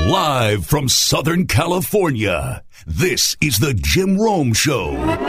Live from Southern California, this is the Jim Rome Show.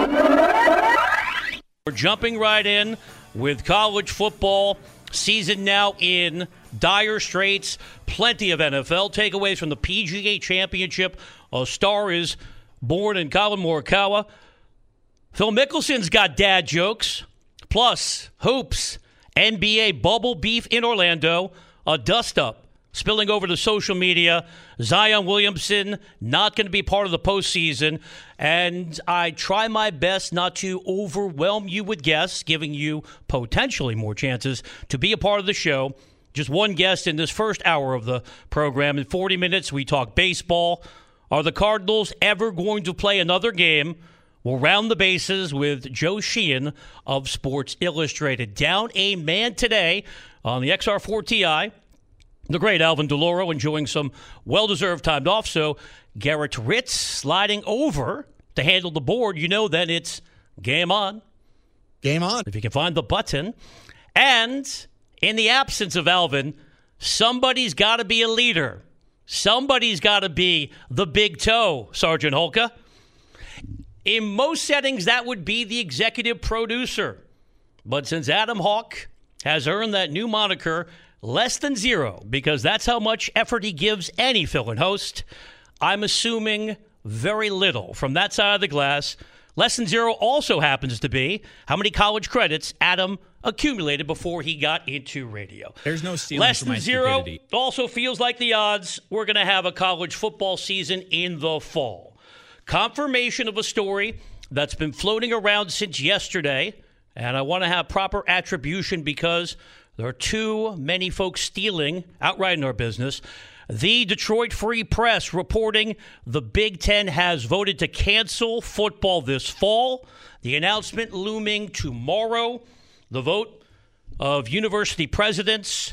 We're jumping right in with college football season now in dire straits. Plenty of NFL takeaways from the PGA Championship. A star is born in Colin Morikawa. Phil Mickelson's got dad jokes. Plus, hoops, NBA bubble beef in Orlando, a dust-up spilling over to social media. Zion Williamson not going to be part of the postseason. And I try my best not to overwhelm you with guests, giving you potentially more chances to be a part of the show. Just one guest in this first hour of the program. In 40 minutes, we talk baseball. Are the Cardinals ever going to play another game? We'll round the bases with Joe Sheehan of Sports Illustrated. Down a man today on the XR4TI. The great Alvin DeLauro enjoying some well-deserved time off. So Garrett Ritz sliding over to handle the board. You know then it's game on. Game on. If you can find the button. And in the absence of Alvin, somebody's got to be a leader. Somebody's got to be the big toe, Sergeant Holka. In most settings, that would be the executive producer. But since Adam Hawk has earned that new moniker, less than zero, because that's how much effort he gives any fill-in host, I'm assuming very little from that side of the glass. Less than zero also happens to be how many college credits Adam accumulated before he got into radio. There's no stealing Less from my than zero stupidity. also feels like the odds we're going to have a college football season in the fall. Confirmation of a story that's been floating around since yesterday, and I want to have proper attribution because there are too many folks stealing outright in our business. The Detroit Free Press reporting the Big Ten has voted to cancel football this fall. The announcement looming tomorrow. The vote of university presidents,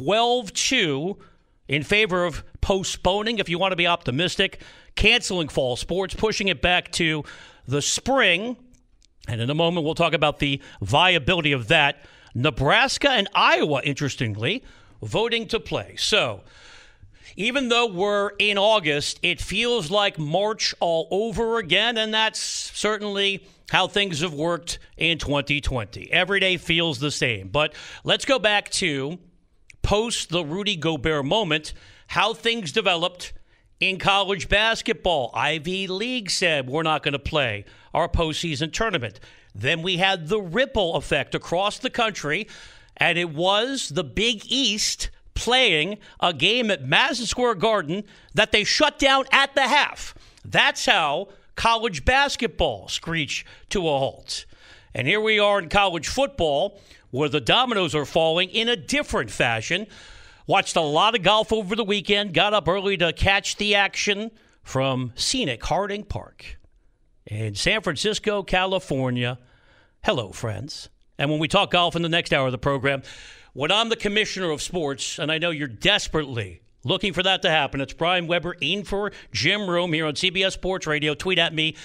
12-2, in favor of postponing, if you want to be optimistic, canceling fall sports, pushing it back to the spring. And in a moment, we'll talk about the viability of that. Nebraska and Iowa, interestingly, voting to play. So even though we're in August, it feels like March all over again, and that's certainly how things have worked in 2020. Every day feels the same. But let's go back to post the Rudy Gobert moment, how things developed in college basketball. Ivy League said we're not going to play our postseason tournament. Then we had the ripple effect across the country, and it was the Big East playing a game at Madison Square Garden that they shut down at the half. That's how college basketball screeched to a halt. And here we are in college football, where the dominoes are falling in a different fashion. Watched a lot of golf over the weekend. Got up early to catch the action from scenic Harding Park in San Francisco, California. Hello, friends. And when we talk golf in the next hour of the program, when I'm the commissioner of sports, and I know you're desperately looking for that to happen, it's Brian Weber in for Jim Rome here on CBS Sports Radio. Tweet at me,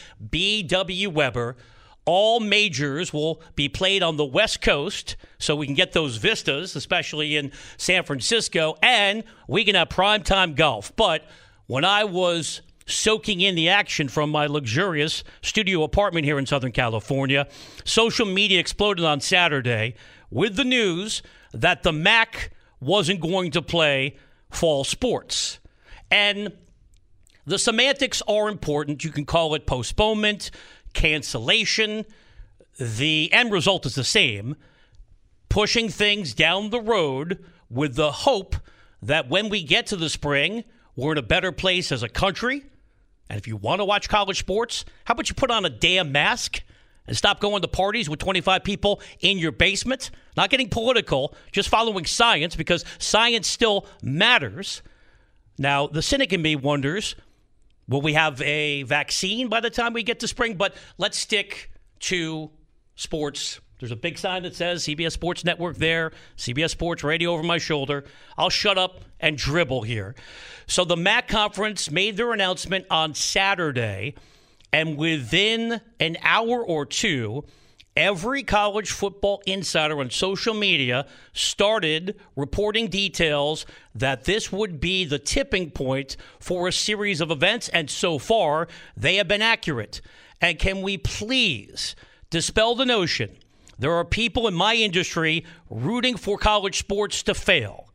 BW Weber. All majors will be played on the West Coast, so we can get those vistas, especially in San Francisco, and we can have primetime golf. But when I was soaking in the action from my luxurious studio apartment here in Southern California, social media exploded on Saturday with the news that the MAC wasn't going to play fall sports. And the semantics are important. You can call it postponement, cancellation. The end result is the same. Pushing things down the road with the hope that when we get to the spring, we're in a better place as a country. And if you want to watch college sports, how about you put on a damn mask and stop going to parties with 25 people in your basement? Not getting political, just following science, because science still matters. Now, the cynic in me wonders, will we have a vaccine by the time we get to spring? But let's stick to sports. There's a big sign that says CBS Sports Network there, CBS Sports Radio over my shoulder. I'll shut up and dribble here. So the MAC conference made their announcement on Saturday, and within an hour or two, every college football insider on social media started reporting details that this would be the tipping point for a series of events, and so far, they have been accurate. And can we please dispel the notion there are people in my industry rooting for college sports to fail?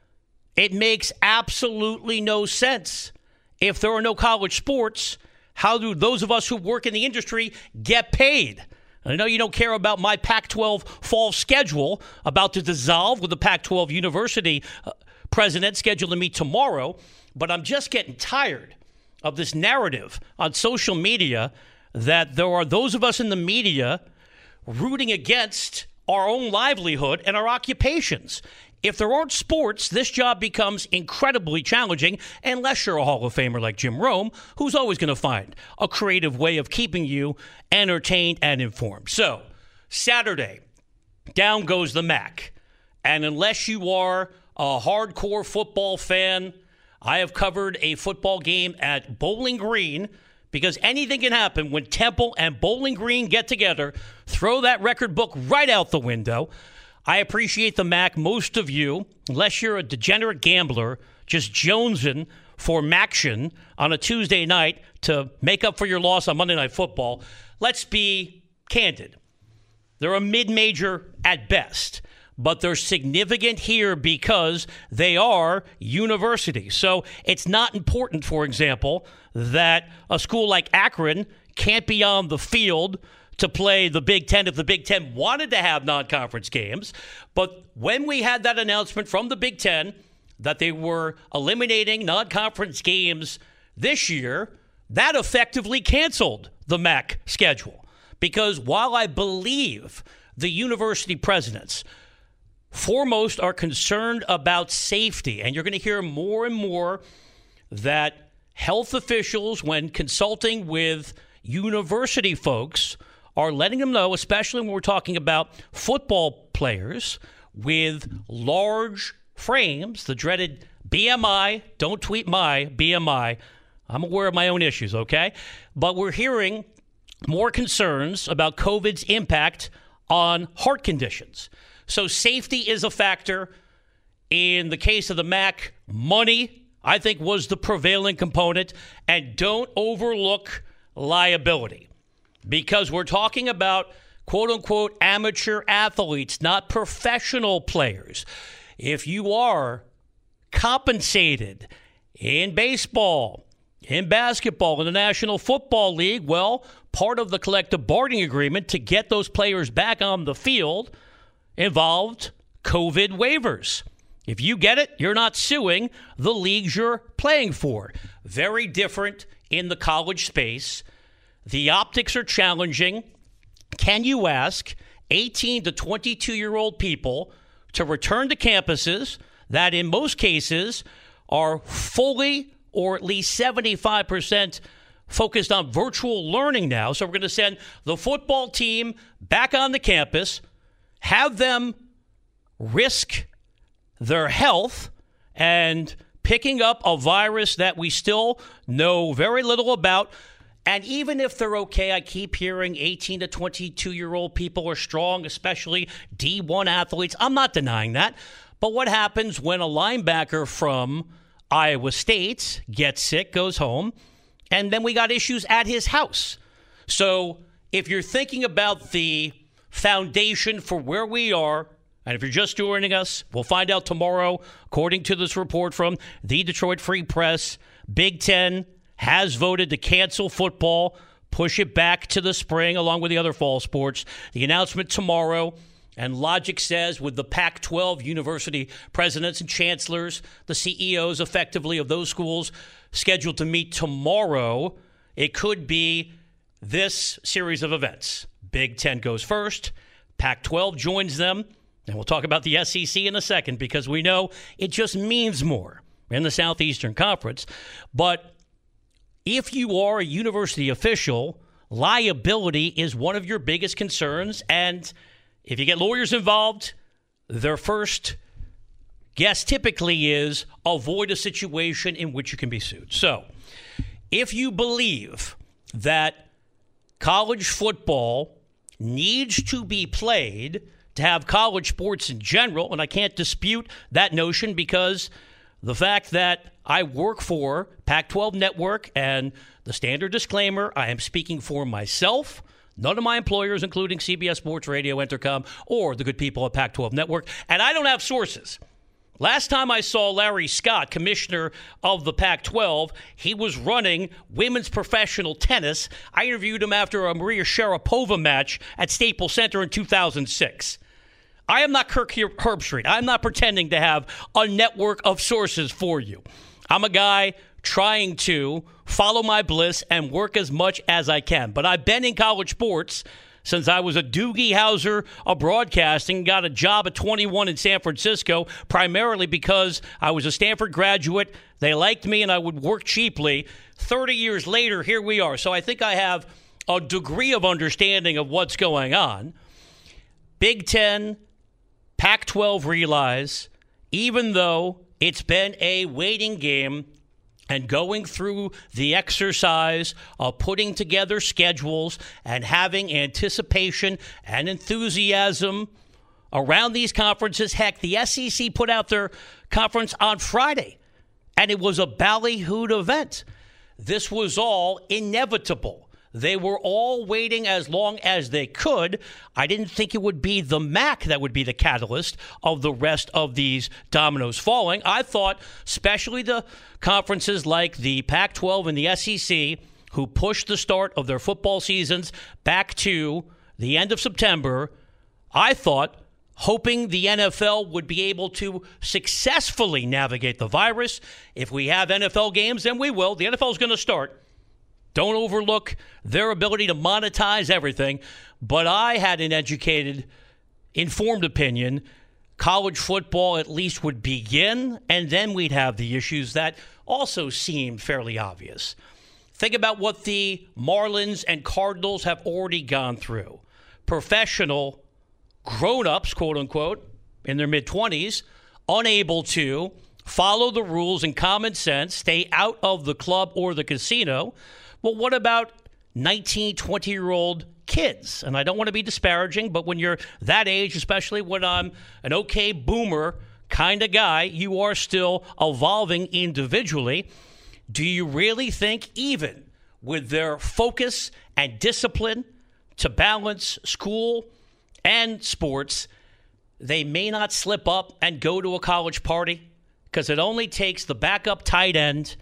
It makes absolutely no sense. If there are no college sports, how do those of us who work in the industry get paid? I know you don't care about my Pac-12 fall schedule about to dissolve with the Pac-12 university president scheduled to meet tomorrow, but I'm just getting tired of this narrative on social media that there are those of us in the media rooting against our own livelihood and our occupations. If there aren't sports, this job becomes incredibly challenging unless you're a Hall of Famer like Jim Rome, who's always going to find a creative way of keeping you entertained and informed. So, Saturday, down goes the MAC. And unless you are a hardcore football fan, I have covered a football game at Bowling Green because anything can happen when Temple and Bowling Green get together. Throw that record book right out the window. I appreciate the MAC. Most of you, unless you're a degenerate gambler, just jonesing for MACtion on a Tuesday night to make up for your loss on Monday Night Football. Let's be candid. They're a mid-major at best, but they're significant here because they are universities. So it's not important, for example, that a school like Akron can't be on the field to play the Big Ten if the Big Ten wanted to have non-conference games. But when we had that announcement from the Big Ten that they were eliminating non-conference games this year, that effectively canceled the MAC schedule. Because while I believe the university presidents foremost are concerned about safety, and you're going to hear more and more that health officials, when consulting with university folks, are letting them know, especially when we're talking about football players with large frames, the dreaded BMI. Don't tweet my BMI. I'm aware of my own issues, okay? But we're hearing more concerns about COVID's impact on heart conditions. So safety is a factor. In the case of the MAC, money, I think, was the prevailing component. And don't overlook liability. Because we're talking about, quote-unquote, amateur athletes, not professional players. If you are compensated in baseball, in basketball, in the National Football League, well, part of the collective bargaining agreement to get those players back on the field involved COVID waivers. If you get it, you're not suing the leagues you're playing for. Very different in the college space. The optics are challenging. Can you ask 18 to 22-year-old people to return to campuses that in most cases are fully or at least 75% focused on virtual learning now? So we're going to send the football team back on the campus, have them risk their health and picking up a virus that we still know very little about. And even if they're okay, I keep hearing 18 to 22-year-old people are strong, especially D1 athletes. I'm not denying that. But what happens when a linebacker from Iowa State gets sick, goes home, and then we got issues at his house? So if you're thinking about the foundation for where we are, and if you're just joining us, we'll find out tomorrow, according to this report from the Detroit Free Press, Big Ten has voted to cancel football, push it back to the spring along with the other fall sports. The announcement tomorrow, and logic says with the Pac-12 university presidents and chancellors, the CEOs effectively of those schools scheduled to meet tomorrow, it could be this series of events. Big Ten goes first, Pac-12 joins them, and we'll talk about the SEC in a second because we know it just means more in the Southeastern Conference. But if you are a university official, liability is one of your biggest concerns. And if you get lawyers involved, their first guess typically is avoid a situation in which you can be sued. So if you believe that college football needs to be played to have college sports in general, and I can't dispute that notion because the fact that I work for Pac-12 Network, and the standard disclaimer, I am speaking for myself, none of my employers, including CBS Sports Radio, Entercom, or the good people at Pac-12 Network, and I don't have sources. Last time I saw Larry Scott, commissioner of the Pac-12, he was running women's professional tennis. I interviewed him after a Maria Sharapova match at Staples Center in 2006. I am not Kirk Herbstreit. I'm not pretending to have a network of sources for you. I'm a guy trying to follow my bliss and work as much as I can. But I've been in college sports since I was a Doogie Howser of broadcasting, got a job at 21 in San Francisco, primarily because I was a Stanford graduate. They liked me and I would work cheaply. 30 years later, here we are. So I think I have a degree of understanding of what's going on. Big Ten, Pac-12 realize, even though it's been a waiting game and going through the exercise of putting together schedules and having anticipation and enthusiasm around these conferences. Heck, the SEC put out their conference on Friday, and it was a ballyhooed event. This was all inevitable. They were all waiting as long as they could. I didn't think it would be the MAC that would be the catalyst of the rest of these dominoes falling. I thought, especially the conferences like the Pac-12 and the SEC, who pushed the start of their football seasons back to the end of September, I thought, hoping the NFL would be able to successfully navigate the virus. If we have NFL games, then we will. The NFL is going to start. Don't overlook their ability to monetize everything. But I had an educated, informed opinion. College football at least would begin, and then we'd have the issues that also seem fairly obvious. Think about what the Marlins and Cardinals have already gone through. Professional grown-ups, quote-unquote, in their mid-20s, unable to follow the rules and common sense, stay out of the club or the casino. Well, what about 19, 20-year-old kids? And I don't want to be disparaging, but when you're that age, especially when I'm an okay boomer kind of guy, you are still evolving individually. Do you really think even with their focus and discipline to balance school and sports, they may not slip up and go to a college party? Because it only takes the backup tight end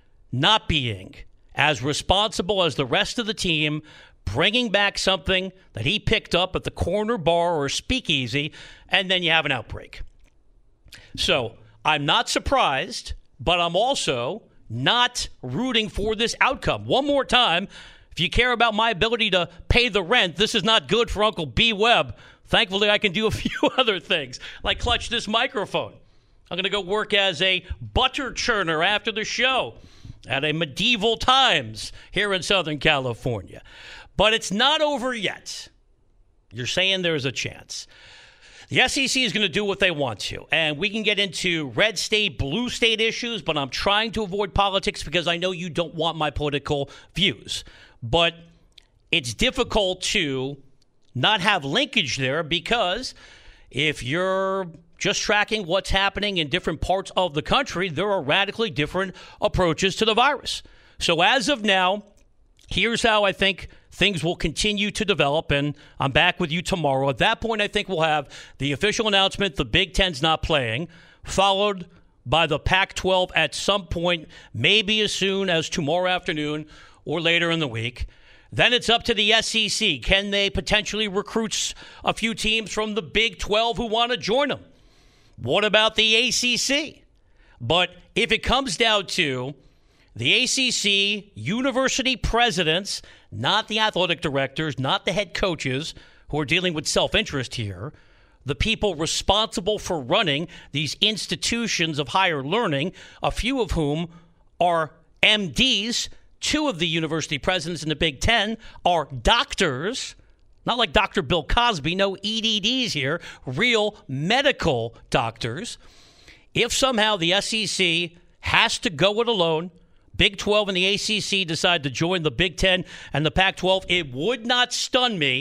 not being as responsible as the rest of the team, bringing back something that he picked up at the corner bar or speakeasy, and then you have an outbreak. So I'm not surprised, but I'm also not rooting for this outcome. One more time, if you care about my ability to pay the rent, this is not good for Uncle B. Webb. Thankfully, I can do a few other things, like clutch this microphone. I'm going to go work as a butter churner after the show at a Medieval Times here in Southern California. But it's not over yet. You're saying there's a chance. The SEC is going to do what they want to, and we can get into red state, blue state issues, but I'm trying to avoid politics because I know you don't want my political views. But it's difficult to not have linkage there because if you're just tracking what's happening in different parts of the country, there are radically different approaches to the virus. So as of now, here's how I think things will continue to develop, and I'm back with you tomorrow. At that point, I think we'll have the official announcement the Big Ten's not playing, followed by the Pac-12 at some point, maybe as soon as tomorrow afternoon or later in the week. Then it's up to the SEC. Can they potentially recruit a few teams from the Big 12 who want to join them? What about the ACC? But if it comes down to the ACC university presidents, not the athletic directors, not the head coaches who are dealing with self-interest here, the people responsible for running these institutions of higher learning, a few of whom are MDs, two of the university presidents in the Big Ten are doctors. Not like Dr. Bill Cosby, no EDDs here, real medical doctors. If somehow the SEC has to go it alone, Big 12 and the ACC decide to join the Big 10 and the Pac-12, it would not stun me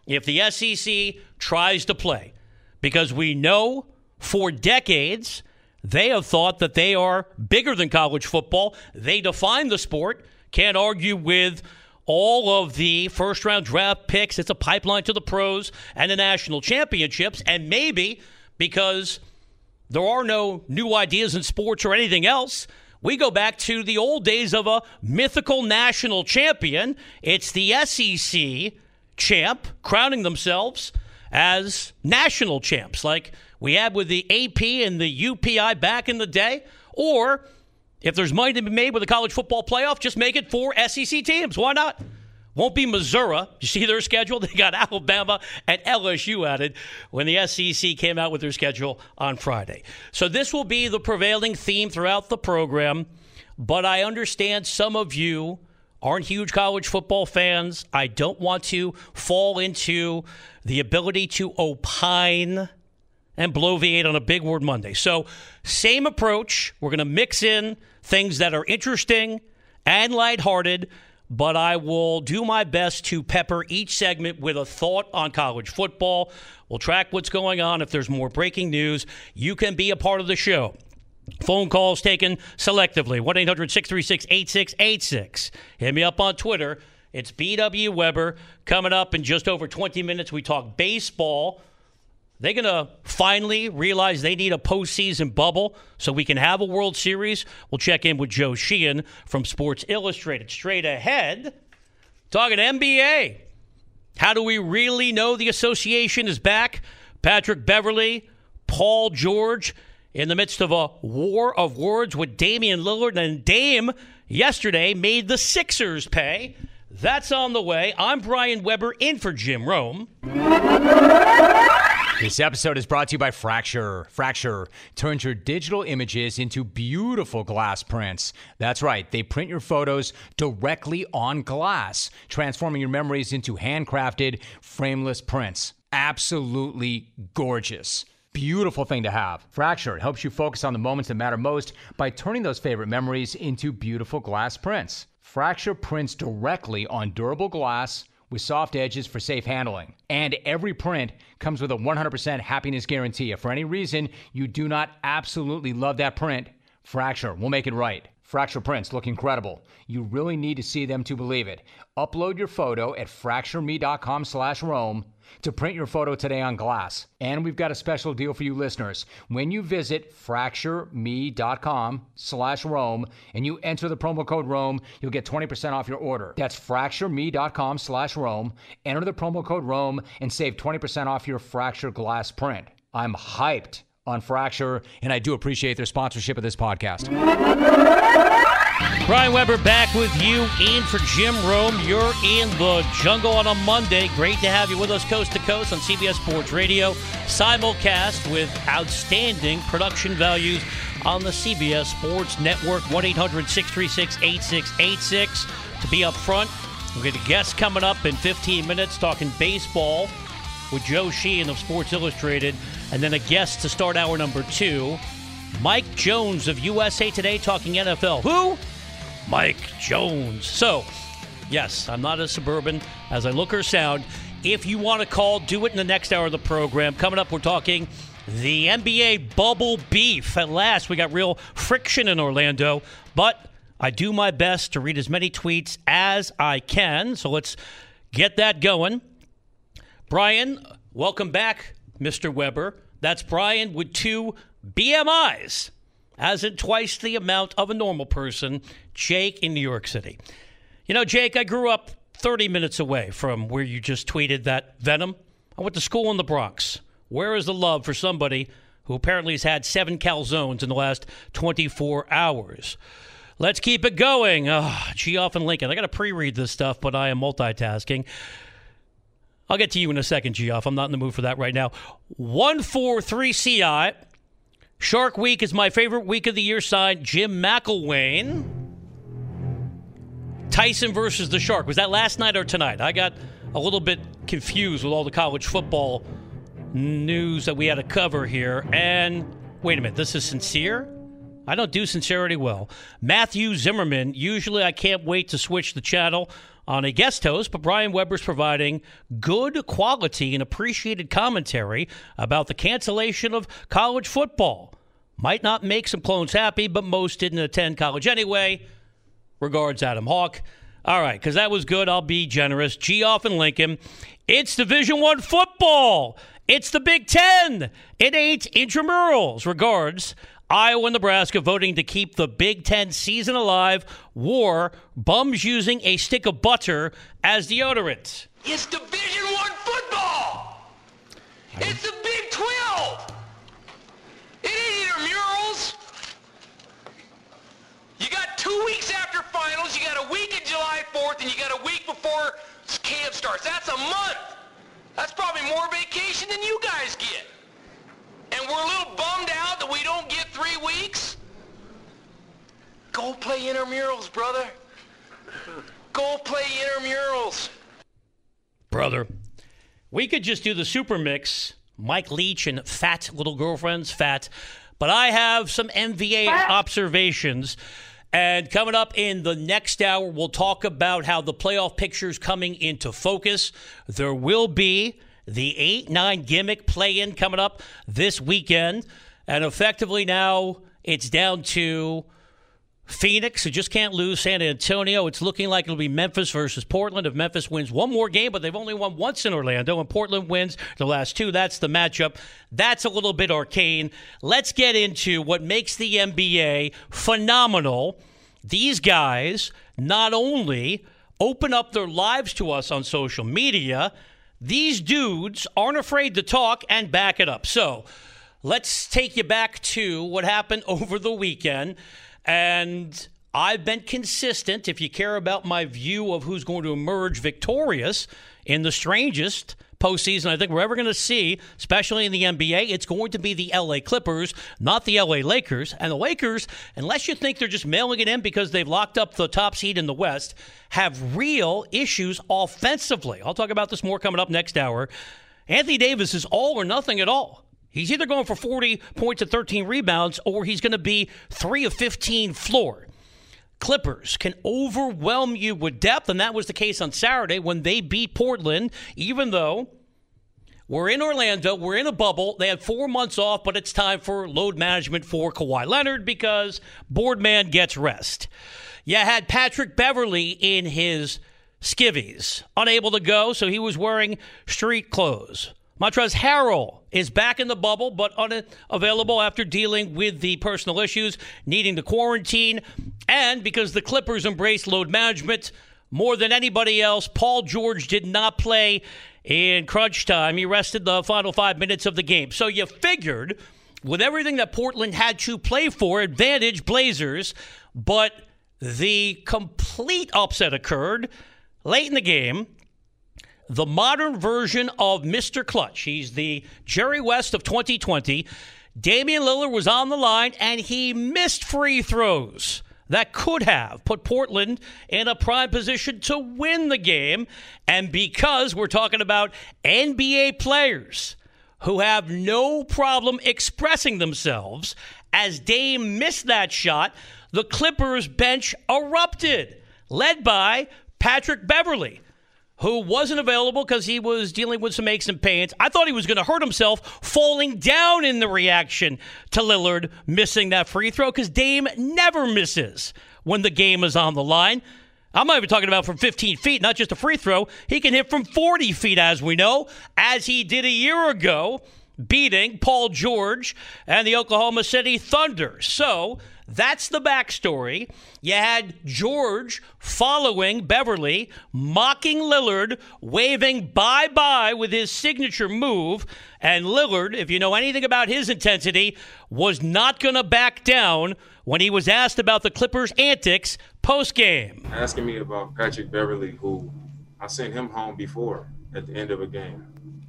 if the SEC tries to play, because we know for decades they have thought that they are bigger than college football. They define the sport. Can't argue with all of the first-round draft picks. It's a pipeline to the pros and the national championships. And maybe because there are no new ideas in sports or anything else, we go back to the old days of a mythical national champion. It's the SEC champ crowning themselves as national champs, like we had with the AP and the UPI back in the day. Or if there's money to be made with the college football playoff, just make it 4 SEC teams. Why not? Won't be Missouri. You see their schedule? They got Alabama and LSU added when the SEC came out with their schedule on Friday. So this will be the prevailing theme throughout the program, but I understand some of you aren't huge college football fans. I don't want to fall into the ability to opine and bloviate on a big word Monday. So same approach. We're going to mix in things that are interesting and lighthearted, but I will do my best to pepper each segment with a thought on college football. We'll track what's going on. If there's more breaking news, you can be a part of the show. Phone calls taken selectively. 1-800-636-8686. Hit me up on Twitter. It's BW Weber. Coming up in just over 20 minutes, we talk baseball. They're going to finally realize they need a postseason bubble so we can have a World Series. We'll check in with Joe Sheehan from Sports Illustrated. Straight ahead, talking NBA. How do we really know the association is back? Patrick Beverley, Paul George, in the midst of a war of words with Damian Lillard. And Dame yesterday made the Sixers pay. That's on the way. I'm Brian Weber, in for Jim Rome. This episode is brought to you by Fracture. Fracture turns your digital images into beautiful glass prints. That's right. They print your photos directly on glass, transforming your memories into handcrafted, frameless prints. Absolutely gorgeous. Beautiful thing to have. Fracture helps you focus on the moments that matter most by turning those favorite memories into beautiful glass prints. Fracture prints directly on durable glass with soft edges for safe handling. And every print comes with a 100% happiness guarantee. If for any reason you do not absolutely love that print, Fracture will make it right. Fracture prints look incredible. You really need to see them to believe it. Upload your photo at fractureme.com/Rome to print your photo today on glass. And we've got a special deal for you listeners. When you visit fractureme.com/Rome and you enter the promo code Rome, you'll get 20% off your order. That's fractureme.com/Rome. Enter the promo code Rome and save 20% off your Fracture glass print. I'm hyped on Fracture, and I do appreciate their sponsorship of this podcast. Brian Weber back with you, in for Jim Rome. You're in the jungle on a Monday. Great to have you with us coast to coast on CBS Sports Radio. Simulcast with outstanding production values on the CBS Sports Network. 1-800-636-8686. To be up front, we'll get a guest coming up in 15 minutes talking baseball with Joe Sheehan of Sports Illustrated. And then a guest to start hour number 2, Mike Jones of USA Today talking NFL. Who? Mike Jones. So, yes, I'm not as suburban as I look or sound. If you want to call, do it in the next hour of the program. Coming up, we're talking the NBA bubble beef. At last, we got real friction in Orlando. But I do my best to read as many tweets as I can. So let's get that going. Brian, welcome back, Mr. Weber. That's Brian with 2 BMIs, as in twice the amount of a normal person. Jake in New York City. You know, Jake, I grew up 30 minutes away from where you just tweeted that venom. I went to school in the Bronx. Where is the love for somebody who apparently has had 7 calzones in the last 24 hours? Let's keep it going. Geoff and Lincoln. I got to pre-read this stuff, but I am multitasking. I'll get to you in a second, Geoff. I'm not in the mood for that right now. 143 CI. Shark Week is my favorite week of the year, signed Jim McElwain. Tyson versus the Shark. Was that last night or tonight? I got a little bit confused with all the college football news that we had to cover here. And wait a minute, this is sincere? I don't do sincerity well. Matthew Zimmerman. Usually I can't wait to switch the channel on a guest host, but Brian Weber's providing good quality and appreciated commentary about the cancellation of college football. Might not make some clones happy, but most didn't attend college anyway. Regards, Adam Hawk. All right, because that was good. I'll be generous. Geoff and Lincoln. It's Division I football. It's the Big Ten. It ain't intramurals. Regards, Iowa and Nebraska voting to keep the Big Ten season alive. War, bums using a stick of butter as deodorant. It's Division I football. It's the Big 12. It ain't intramurals. You got 2 weeks after finals, you got a week in July 4th, and you got a week before camp starts. That's a month. That's probably more vacation than you guys get. And we're a little bummed out that we don't get 3 weeks. Go play intramurals, brother. Go play intramurals. Brother, we could just do the super mix. Mike Leach and Fat Little Girlfriends, Fat. But I have some NBA observations. And coming up in the next hour, we'll talk about how the playoff picture's coming into focus. There will be the 8-9 gimmick play-in coming up this weekend. And effectively now it's down to Phoenix, who just can't lose. San Antonio, it's looking like it'll be Memphis versus Portland. If Memphis wins one more game, but they've only won once in Orlando, and Portland wins the last two, that's the matchup. That's a little bit arcane. Let's get into what makes the NBA phenomenal. These guys not only open up their lives to us on social media, these dudes aren't afraid to talk and back it up. So let's take you back to what happened over the weekend. And I've been consistent. If you care about my view of who's going to emerge victorious in the strangest postseason I think we're ever going to see, especially in the NBA, it's going to be the LA Clippers, not the LA Lakers. And the Lakers, unless you think they're just mailing it in because they've locked up the top seed in the West, have real issues offensively. I'll talk about this more coming up next hour. Anthony Davis is all or nothing at all. He's either going for 40 points and 13 rebounds, or he's going to be 3 of 15 floor. Clippers can overwhelm you with depth, and that was the case on Saturday when they beat Portland, even though we're in Orlando, we're in a bubble. They had 4 months off, but it's time for load management for Kawhi Leonard because Boardman gets rest. You had Patrick Beverley in his skivvies, unable to go, so he was wearing street clothes. Montrezl Harrell is back in the bubble, but unavailable after dealing with the personal issues, needing to quarantine. And because the Clippers embraced load management more than anybody else, Paul George did not play in crunch time. He rested the final 5 minutes of the game. So you figured, with everything that Portland had to play for, advantage Blazers, but the complete upset occurred late in the game. The modern version of Mr. Clutch. He's the Jerry West of 2020. Damian Lillard was on the line, and he missed free throws that could have put Portland in a prime position to win the game. And because we're talking about NBA players who have no problem expressing themselves, as Dame missed that shot, the Clippers bench erupted, led by Patrick Beverley, who wasn't available because he was dealing with some aches and pains. I thought he was going to hurt himself falling down in the reaction to Lillard missing that free throw, because Dame never misses when the game is on the line. I'm not even talking about from 15 feet, not just a free throw. He can hit from 40 feet, as we know, as he did a year ago, beating Paul George and the Oklahoma City Thunder. So that's the backstory. You had George following Beverley, mocking Lillard, waving bye-bye with his signature move. And Lillard, if you know anything about his intensity, was not going to back down when he was asked about the Clippers' antics post-game. Asking me about Patrick Beverley, who I sent him home before at the end of a game.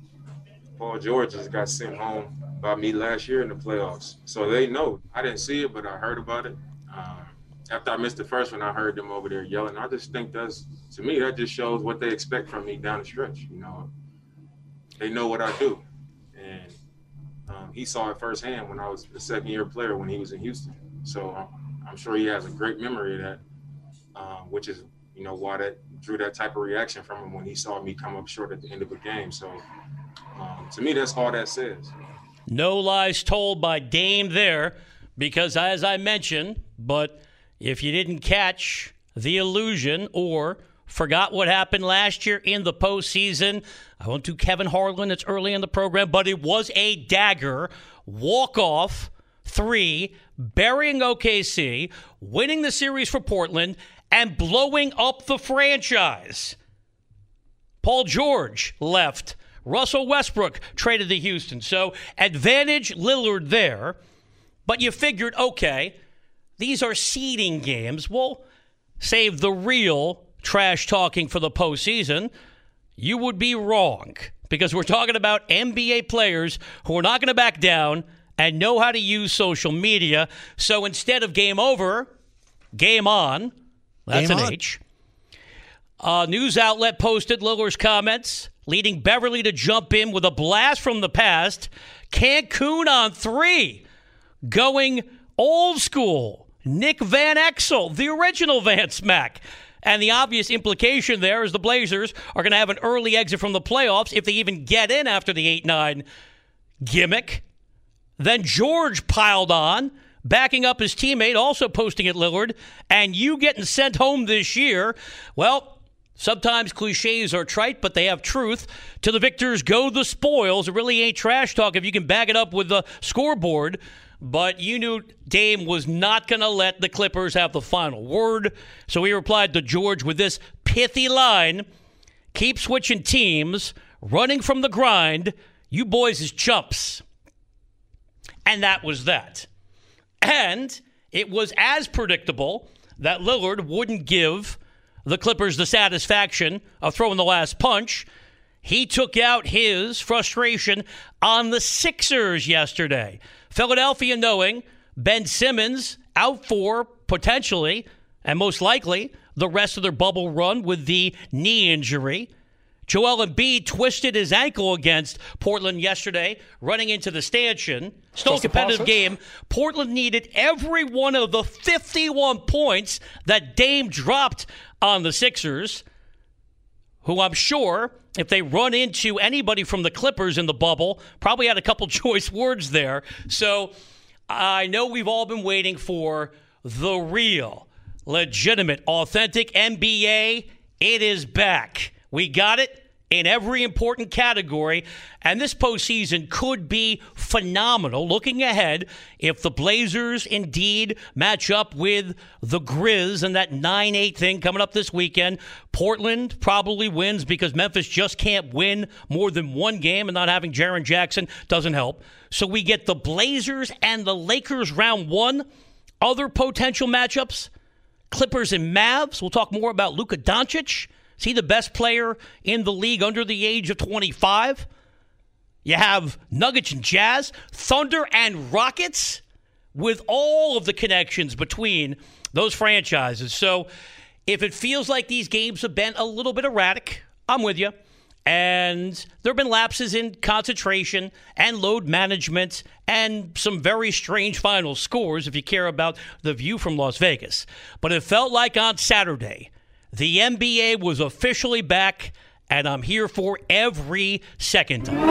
Paul George just got sent home by me last year in the playoffs. So they know. I didn't see it, but I heard about it. After I missed the first one, I heard them over there yelling. I just think to me, that just shows what they expect from me down the stretch. You know, they know what I do. And he saw it firsthand when I was a second-year player when he was in Houston. So I'm sure he has a great memory of that, which is, why that drew that type of reaction from him when he saw me come up short at the end of a game. So to me, that's all that says. No lies told by Dame there, because as I mentioned, but if you didn't catch the illusion or forgot what happened last year in the postseason, I won't do Kevin Harlan. It's early in the program, but it was a dagger walk-off 3, burying OKC, winning the series for Portland, and blowing up the franchise. Paul George left. Russell Westbrook traded to Houston. So advantage Lillard there. But you figured, okay, these are seeding games. We'll save the real trash talking for the postseason. You would be wrong, because we're talking about NBA players who are not going to back down and know how to use social media. So instead of game over, game on. That's game an on. H. A news outlet posted Lillard's comments, leading Beverly to jump in with a blast from the past. Cancun on 3, going old school. Nick Van Exel, the original Van Smack. And the obvious implication there is the Blazers are going to have an early exit from the playoffs if they even get in after the 8-9 gimmick. Then George piled on, backing up his teammate, also posting at Lillard, and you getting sent home this year. Well, sometimes cliches are trite, but they have truth. To the victors go the spoils. It really ain't trash talk if you can back it up with the scoreboard. But you knew Dame was not going to let the Clippers have the final word. So he replied to George with this pithy line: keep switching teams, running from the grind. You boys is chumps. And that was that. And it was as predictable that Lillard wouldn't give the Clippers the satisfaction of throwing the last punch. He took out his frustration on the Sixers yesterday. Philadelphia knowing Ben Simmons out for, potentially, and most likely, the rest of their bubble run with the knee injury. Joel Embiid twisted his ankle against Portland yesterday, running into the stanchion. Still a competitive game. Portland needed every one of the 51 points that Dame dropped on the Sixers, who I'm sure, if they run into anybody from the Clippers in the bubble, probably had a couple choice words there. So I know we've all been waiting for the real, legitimate, authentic NBA. It is back. We got it in every important category, and this postseason could be phenomenal. Looking ahead, if the Blazers indeed match up with the Grizz and that 9-8 thing coming up this weekend, Portland probably wins because Memphis just can't win more than one game, and not having Jaren Jackson doesn't help. So we get the Blazers and the Lakers round 1. Other potential matchups, Clippers and Mavs. We'll talk more about Luka Doncic. Is he the best player in the league under the age of 25? You have Nuggets and Jazz, Thunder and Rockets, with all of the connections between those franchises. So if it feels like these games have been a little bit erratic, I'm with you. And there have been lapses in concentration and load management and some very strange final scores if you care about the view from Las Vegas. But it felt like on Saturday, the NBA was officially back, and I'm here for every second of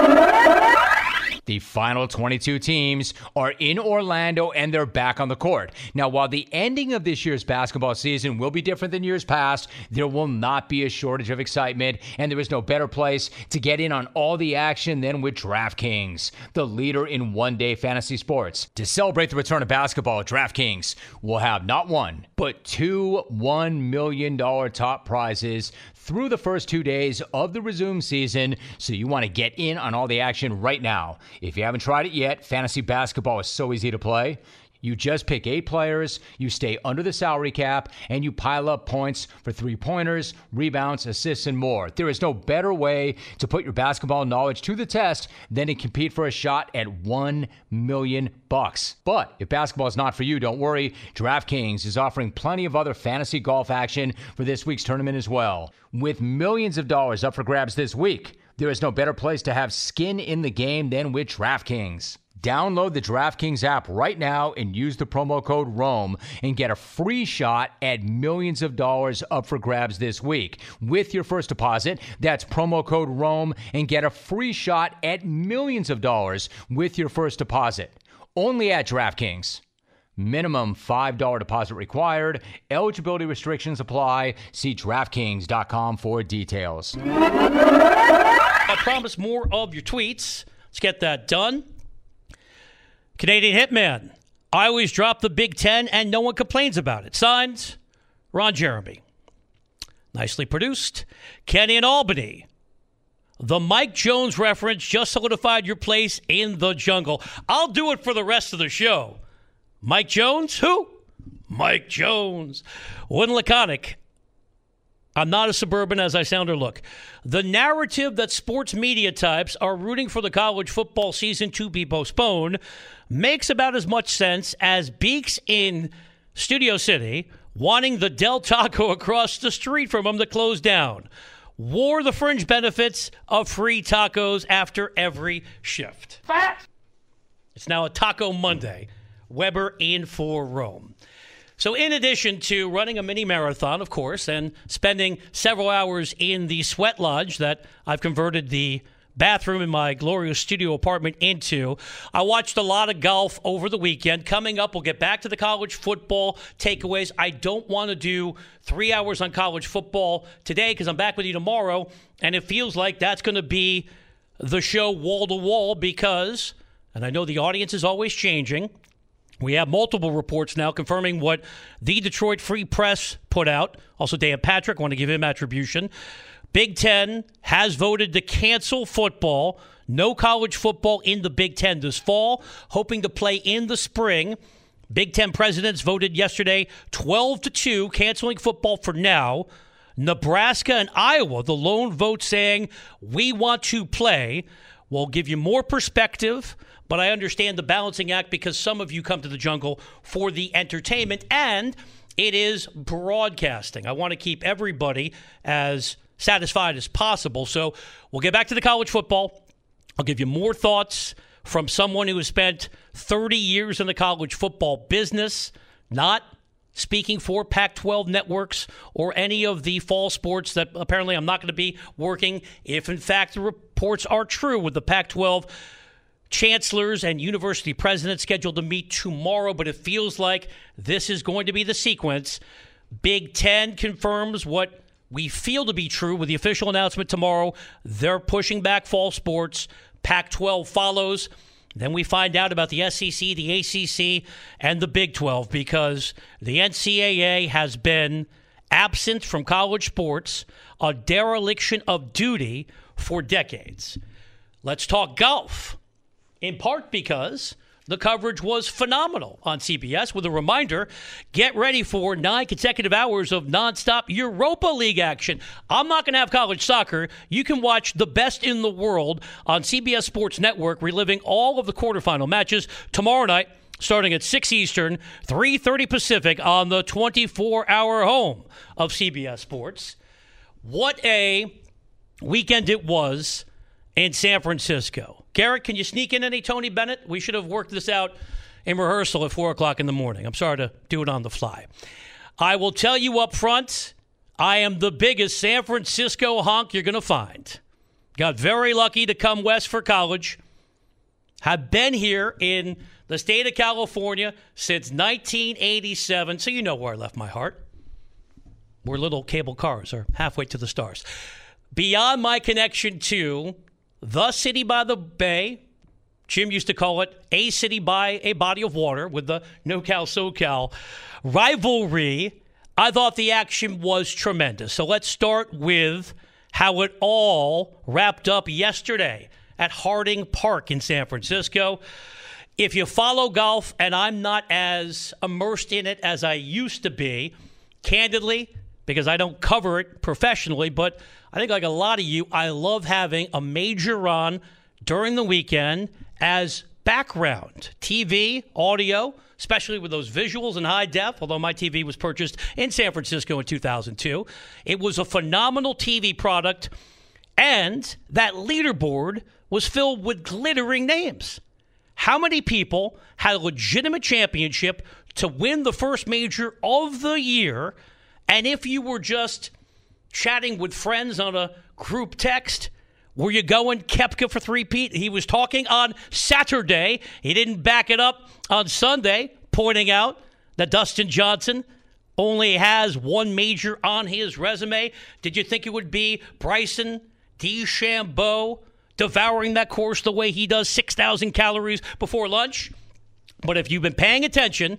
it. The final 22 teams are in Orlando, and they're back on the court. Now, while the ending of this year's basketball season will be different than years past, there will not be a shortage of excitement, and there is no better place to get in on all the action than with DraftKings, the leader in one-day fantasy sports. To celebrate the return of basketball, DraftKings will have not one, but 2 $1 million top prizes through the first 2 days of the resumed season, so you want to get in on all the action right now. If you haven't tried it yet, fantasy basketball is so easy to play. You just pick 8 players, you stay under the salary cap, and you pile up points for 3-pointers, rebounds, assists, and more. There is no better way to put your basketball knowledge to the test than to compete for a shot at $1 million. But if basketball is not for you, don't worry. DraftKings is offering plenty of other fantasy golf action for this week's tournament as well. With millions of dollars up for grabs this week, there is no better place to have skin in the game than with DraftKings. Download the DraftKings app right now and use the promo code ROME and get a free shot at millions of dollars up for grabs this week. With your first deposit, that's promo code ROME and get a free shot at millions of dollars with your first deposit. Only at DraftKings. Minimum $5 deposit required. Eligibility restrictions apply. See DraftKings.com for details. I promise more of your tweets. Let's get that done. Canadian Hitman. I always drop the Big Ten and no one complains about it. Signed, Ron Jeremy. Nicely produced. Kenny in Albany. The Mike Jones reference just solidified your place in the jungle. I'll do it for the rest of the show. Mike Jones? Who? Mike Jones. One laconic. I'm not as suburban as I sound or look. The narrative that sports media types are rooting for the college football season to be postponed makes about as much sense as Beaks in Studio City wanting the Del Taco across the street from him to close down. Wore the fringe benefits of free tacos after every shift. Fat. It's now a Taco Monday. Weber in for Rome. So in addition to running a mini marathon, of course, and spending several hours in the sweat lodge that I've converted the bathroom in my glorious studio apartment into, I watched a lot of golf over the weekend. Coming up, we'll get back to the college football takeaways. I don't want to do 3 hours on college football today because I'm back with you tomorrow, and it feels like that's going to be the show wall to wall because, and I know the audience is always changing, we have multiple reports now confirming what the Detroit Free Press put out. Also, Dan Patrick, want to give him attribution. Big Ten has voted to cancel football. No college football in the Big Ten this fall, hoping to play in the spring. Big Ten presidents voted yesterday 12-2, canceling football for now. Nebraska and Iowa, the lone vote saying, we want to play. We'll give you more perspective, but I understand the balancing act because some of you come to the jungle for the entertainment, and it is broadcasting. I want to keep everybody as satisfied as possible. So we'll get back to the college football. I'll give you more thoughts from someone who has spent 30 years in the college football business, not speaking for Pac-12 networks or any of the fall sports that apparently I'm not going to be working if, in fact, the reports are true with the Pac-12 chancellors and university presidents scheduled to meet tomorrow, but it feels like this is going to be the sequence. Big Ten confirms what we feel to be true with the official announcement tomorrow. They're pushing back fall sports. Pac-12 follows. Then we find out about the SEC, the ACC, and the Big 12 because the NCAA has been absent from college sports, a dereliction of duty for decades. Let's talk golf, in part because the coverage was phenomenal on CBS. With a reminder, get ready for 9 consecutive hours of nonstop Europa League action. I'm not going to have college soccer. You can watch the best in the world on CBS Sports Network, reliving all of the quarterfinal matches tomorrow night, starting at 6 Eastern, 3:30 Pacific on the 24-hour home of CBS Sports. What a weekend it was in San Francisco. Garrett, can you sneak in any Tony Bennett? We should have worked this out in rehearsal at 4 o'clock in the morning. I'm sorry to do it on the fly. I will tell you up front, I am the biggest San Francisco honk you're going to find. Got very lucky to come west for college. Have been here in the state of California since 1987, so you know where I left my heart. Where little cable cars are halfway to the stars. Beyond my connection to the city by the bay, Jim used to call it a city by a body of water with the NoCal-SoCal rivalry, I thought the action was tremendous. So let's start with how it all wrapped up yesterday at Harding Park in San Francisco. If you follow golf, and I'm not as immersed in it as I used to be, candidly, because I don't cover it professionally, but I think like a lot of you, I love having a major on during the weekend as background TV, audio, especially with those visuals in high def, although my TV was purchased in San Francisco in 2002. It was a phenomenal TV product, and that leaderboard was filled with glittering names. how many people had a legitimate championship to win the first major of the year, and if you were just chatting with friends on a group text, were you going Koepka for three-peat? He was talking on Saturday. He didn't back it up on Sunday, pointing out that Dustin Johnson only has one major on his resume. Did you think it would be Bryson DeChambeau devouring that course the way he does, 6,000 calories before lunch? But if you've been paying attention,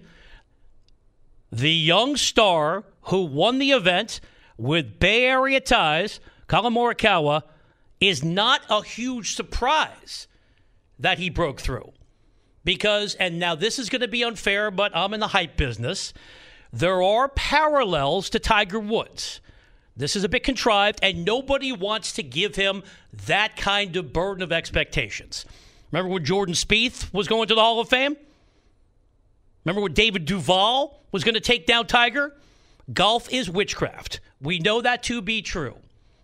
the young star who won the event with Bay Area ties, Collin Morikawa, is not a huge surprise that he broke through. Because, and now this is going to be unfair, but I'm in the hype business, there are parallels to Tiger Woods. This is a bit contrived, and nobody wants to give him that kind of burden of expectations. Remember when Jordan Spieth was going to the Hall of Fame? Remember when David Duval was going to take down Tiger? Golf is witchcraft. We know that to be true.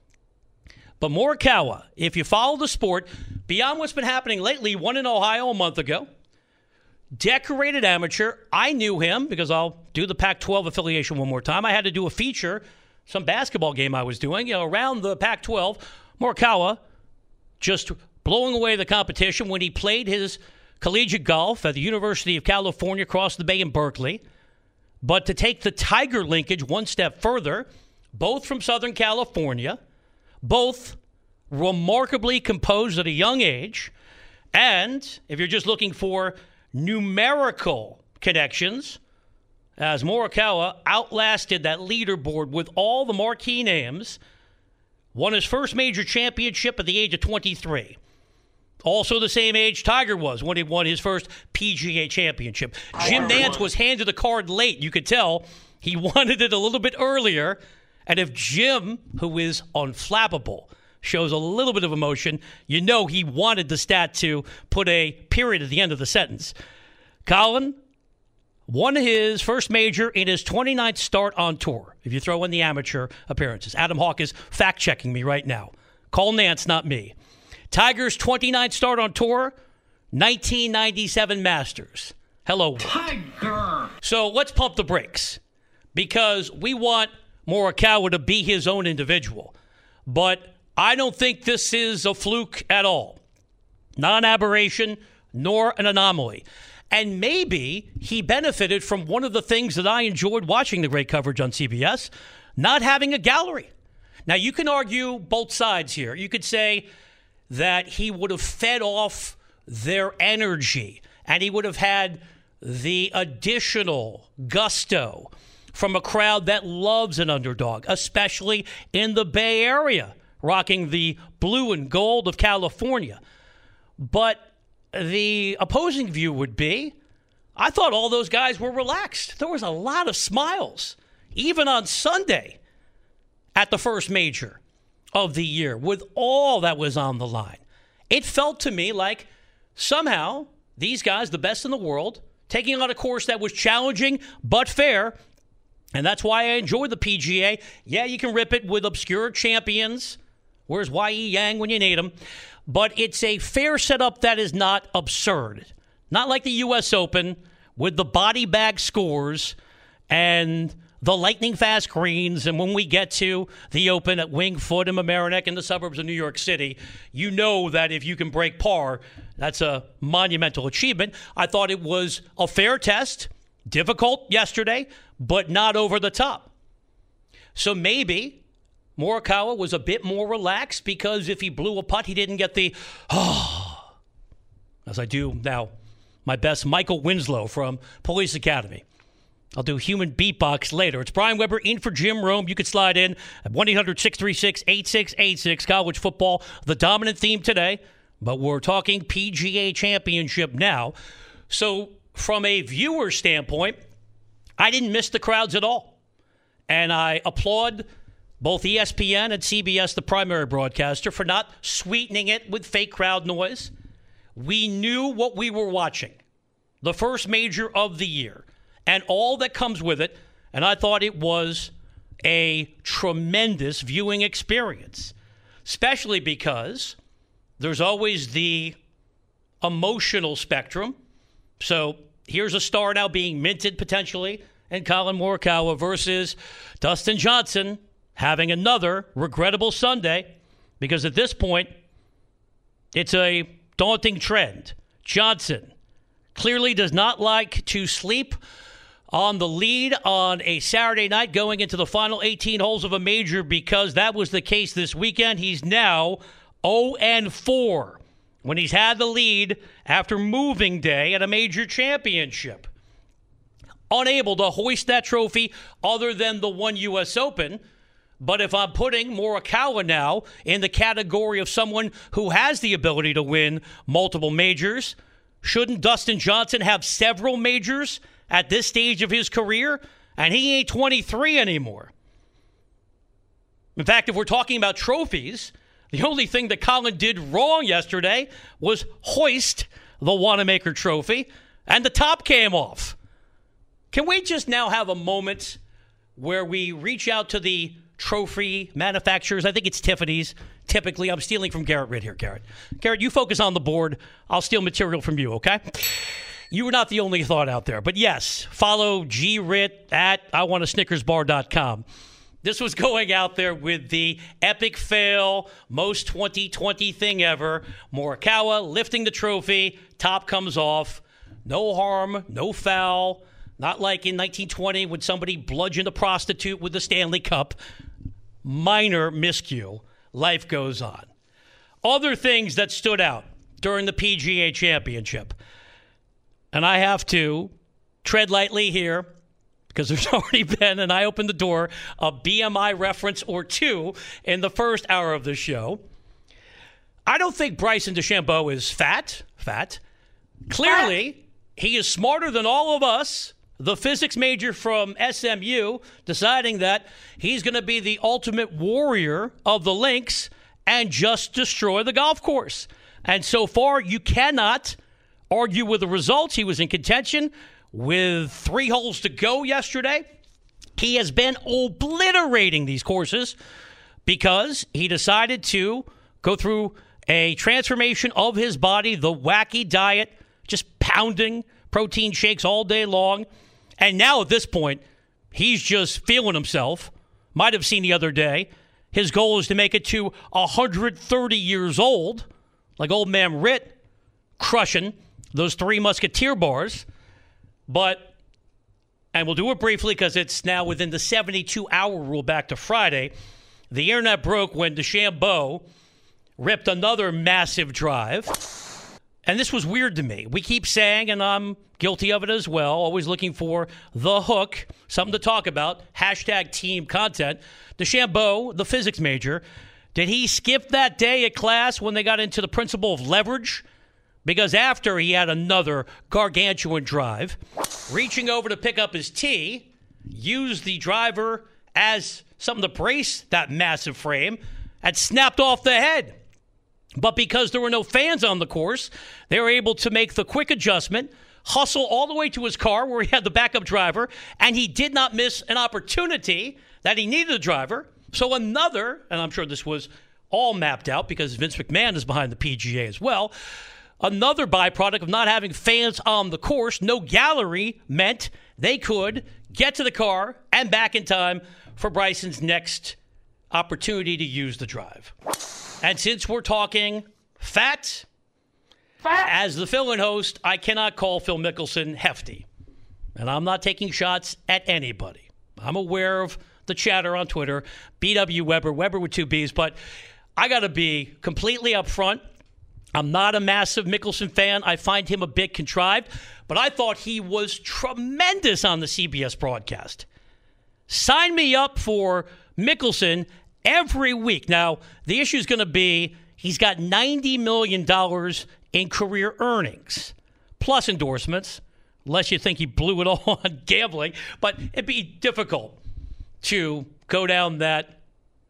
But Morikawa, if you follow the sport, beyond what's been happening lately, won in Ohio a month ago. Decorated amateur. I knew him because I'll do the Pac-12 affiliation one more time. I had to do a feature, some basketball game I was doing, around the Pac-12. Morikawa just blowing away the competition when he played his collegiate golf at the University of California across the bay in Berkeley. But to take the Tiger linkage one step further, both from Southern California, both remarkably composed at a young age, and if you're just looking for numerical connections, as Morikawa outlasted that leaderboard with all the marquee names, won his first major championship at the age of 23. Also the same age Tiger was when he won his first PGA championship. Jim Nantz was handed the card late. You could tell he wanted it a little bit earlier. And if Jim, who is unflappable, shows a little bit of emotion, you know he wanted the stat to put a period at the end of the sentence. Collin won his first major in his 29th start on tour, if you throw in the amateur appearances. Adam Hawk is fact-checking me right now. Call Nance, not me. Tiger's 29th start on tour, 1997 Masters. Hello, world. Tiger! So let's pump the brakes, because we want Morikawa to be his own individual. But I don't think this is a fluke at all. Not an aberration, nor an anomaly. And maybe he benefited from one of the things that I enjoyed watching the great coverage on CBS, not having a gallery. Now, you can argue both sides here. You could say that he would have fed off their energy and he would have had the additional gusto from a crowd that loves an underdog, especially in the Bay Area, rocking the blue and gold of California. But the opposing view would be, I thought all those guys were relaxed. There was a lot of smiles, even on Sunday at the first major of the year, with all that was on the line. It felt to me like somehow these guys, the best in the world, taking on a course that was challenging but fair. And that's why I enjoy the PGA. Yeah, you can rip it with obscure champions. Where's Y.E. Yang when you need him? But it's a fair setup that is not absurd. Not like the U.S. Open with the body bag scores and the lightning fast greens. And when we get to the Open at Winged Foot and Mamaroneck in the suburbs of New York City, you know that if you can break par, that's a monumental achievement. I thought it was a fair test, difficult yesterday, but not over the top. So maybe Morikawa was a bit more relaxed because if he blew a putt, he didn't get the, as I do now, my best Michael Winslow from Police Academy. I'll do human beatbox later. It's Brian Weber in for Jim Rome. You can slide in at 1-800-636-8686. College football, the dominant theme today. But we're talking PGA Championship now. So from a viewer standpoint, I didn't miss the crowds at all. And I applaud both ESPN and CBS, the primary broadcaster, for not sweetening it with fake crowd noise. We knew what we were watching. The first major of the year. And all that comes with it. And I thought it was a tremendous viewing experience. Especially because there's always the emotional spectrum. So here's a star now being minted potentially, and Colin Morikawa versus Dustin Johnson having another regrettable Sunday, because at this point, it's a daunting trend. Johnson clearly does not like to sleep on the lead on a Saturday night going into the final 18 holes of a major, because that was the case this weekend. He's now 0-4 when he's had the lead after moving day at a major championship. Unable to hoist that trophy other than the one U.S. Open. But if I'm putting Morikawa now in the category of someone who has the ability to win multiple majors, shouldn't Dustin Johnson have several majors at this stage of his career? And he ain't 23 anymore. In fact, if we're talking about trophies, the only thing that Colin did wrong yesterday was hoist the Wanamaker Trophy, and the top came off. Can we just now have a moment where we reach out to the trophy manufacturers? I think it's Tiffany's. Typically, I'm stealing from Garrett Ritt here, Garrett. Garrett, you focus on the board. I'll steal material from you, okay? You were not the only thought out there. But yes, follow GRitt at iwantasnickersbar.com. This was going out there with the epic fail, most 2020 thing ever. Morikawa lifting the trophy, top comes off. No harm, no foul. Not like in 1920 when somebody bludgeoned a prostitute with the Stanley Cup. Minor miscue. Life goes on. Other things that stood out during the PGA Championship. And I have to tread lightly here because there's already been, and I opened the door, a BMI reference or two in the first hour of the show. I don't think Bryson DeChambeau is fat. Clearly, he is smarter than all of us. The physics major from SMU deciding that he's going to be the ultimate warrior of the links and just destroy the golf course. And so far, you cannot argue with the results. He was in contention with 3 holes to go yesterday. He has been obliterating these courses because he decided to go through a transformation of his body, the wacky diet, just pounding protein shakes all day long. And now at this point, he's just feeling himself. Might have seen the other day, his goal is to make it to 130 years old, like old man Ritt, crushing those 3 Musketeer bars. But, and we'll do it briefly because it's now within the 72-hour rule back to Friday, the internet broke when DeChambeau ripped another massive drive. And this was weird to me. We keep saying, and I'm guilty of it as well, always looking for the hook, something to talk about, hashtag team content. DeChambeau, the physics major, did he skip that day at class when they got into the principle of leverage? Because after he had another gargantuan drive, reaching over to pick up his tee, used the driver as something to brace that massive frame, and snapped off the head. But because there were no fans on the course, they were able to make the quick adjustment, hustle all the way to his car where he had the backup driver, and he did not miss an opportunity that he needed a driver. So another, and I'm sure this was all mapped out because Vince McMahon is behind the PGA as well, another byproduct of not having fans on the course, no gallery, meant they could get to the car and back in time for Bryson's next opportunity to use the drive. And since we're talking fat, as the fill-in host, I cannot call Phil Mickelson hefty. And I'm not taking shots at anybody. I'm aware of the chatter on Twitter, BW Weber, Weber with 2 Bs, but I got to be completely upfront. I'm not a massive Mickelson fan. I find him a bit contrived, but I thought he was tremendous on the CBS broadcast. Sign me up for Mickelson every week. Now, the issue is going to be he's got $90 million in career earnings, plus endorsements, unless you think he blew it all on gambling. But it'd be difficult to go down that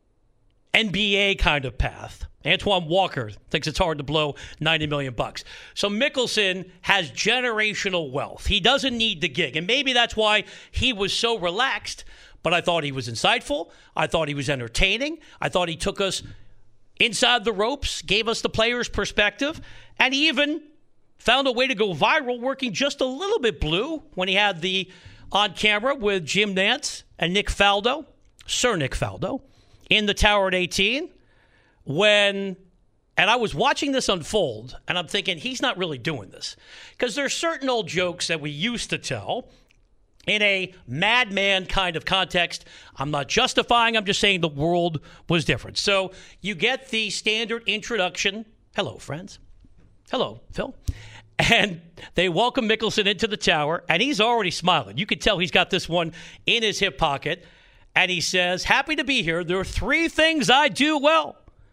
NBA kind of path. Antoine Walker thinks it's hard to blow $90 million. So Mickelson has generational wealth. He doesn't need the gig. And maybe that's why he was so relaxed. But I thought he was insightful. I thought he was entertaining. I thought he took us inside the ropes, gave us the player's perspective, and he even found a way to go viral, working just a little bit blue when he had the on camera with Jim Nantz and Nick Faldo, Sir Nick Faldo, in the tower at 18. And I was watching this unfold, and I'm thinking, he's not really doing this. Because there's certain old jokes that we used to tell in a madman kind of context. I'm not justifying, I'm just saying the world was different. So you get the standard introduction. Hello, friends. Hello, Phil. And they welcome Mickelson into the tower, and he's already smiling. You could tell he's got this one in his hip pocket. And he says, happy to be here. There are 3 things I do well.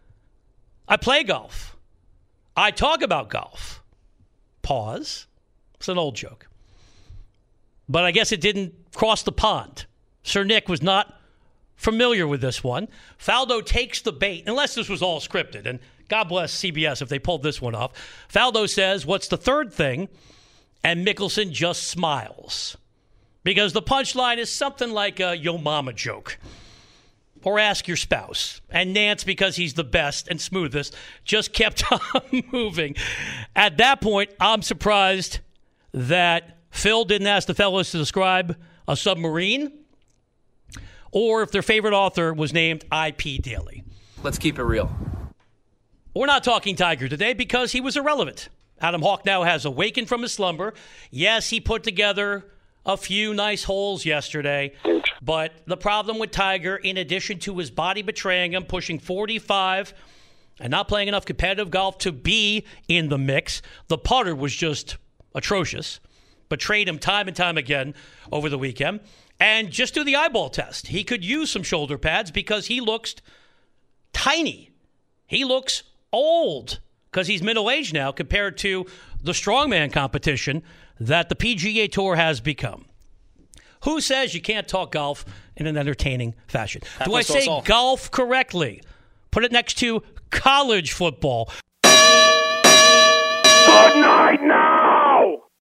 I play golf. I talk about golf. Pause. It's an old joke. But I guess it didn't cross the pond. Sir Nick was not familiar with this one. Faldo takes the bait, unless this was all scripted. And God bless CBS if they pulled this one off. Faldo says, what's the 3rd thing? And Mickelson just smiles. Because the punchline is something like a yo mama joke. Or ask your spouse. And Nance, because he's the best and smoothest, just kept on moving. At that point, I'm surprised that Phil didn't ask the fellas to describe a submarine, or if their favorite author was named I.P. Daly. Let's keep it real. We're not talking Tiger today because he was irrelevant. Adam Hawk now has awakened from his slumber. Yes, he put together a few nice holes yesterday, but the problem with Tiger, in addition to his body betraying him, pushing 45 and not playing enough competitive golf to be in the mix, the putter was just atrocious. Betrayed him time and time again over the weekend. And just do the eyeball test. He could use some shoulder pads because he looks tiny. He looks old because he's middle-aged now compared to the strongman competition that the PGA Tour has become. Who says you can't talk golf in an entertaining fashion? Do I say golf correctly? Put it next to college football. Good night now.